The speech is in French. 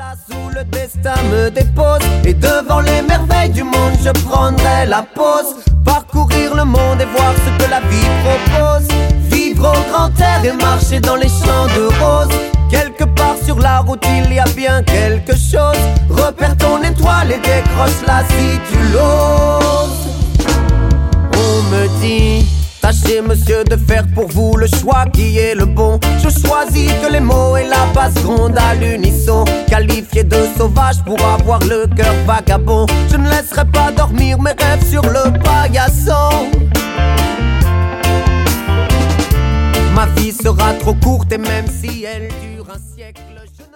place où le destin me dépose, et devant les merveilles du monde je prendrai la pause. Parcourir le monde et voir ce que la vie propose. Vivre au grand air et marcher dans les champs de roses. Quelque part sur la route il y a bien quelque chose. Repère ton étoile et décroche-la si tu l'oses. On me dit, tâchez monsieur de faire pour vous le choix qui est le bon. Je choisis que les mots et la basse grondent à l'unisson. Qualifié de sauvage pour avoir le cœur vagabond. Je ne laisserai pas dormir mes rêves sur le paillasson. Ma vie sera trop courte et même si elle dure